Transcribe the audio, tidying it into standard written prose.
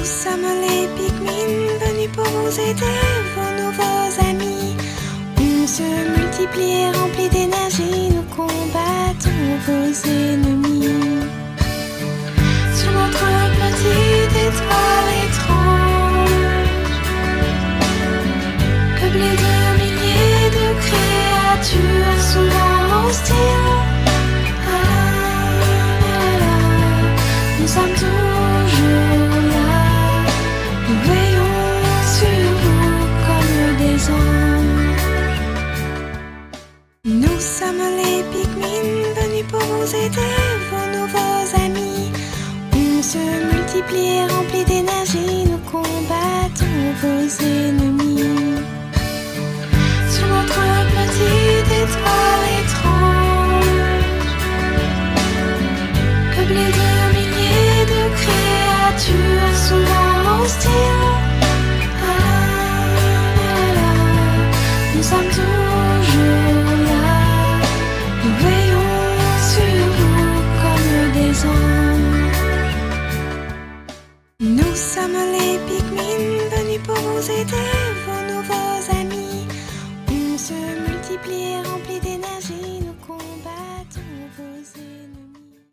sommes les Pikmin, venus pour vous aider, vos nouveaux amis. On se multiplie et rempli d'énergie, nous combattons vos ennemis. Sur notre petite étoile étrange, peuplée de milliers de créatures souvent hostiles, nous sommes toujours là, nous veillons sur vous comme des anges. Nous sommes les Pikmin, venus pour vous aider, vos nouveaux amis. On se multiplie et rempli d'énergie, nous combattons vos ennemis. Sur notre petite étoile étrange, peuplée de milliers de créatures souvent hostiles, nous sommes toujours là, nous veillons sur vous comme des anges. Nous sommes les Pikmin, venus pour vous aider,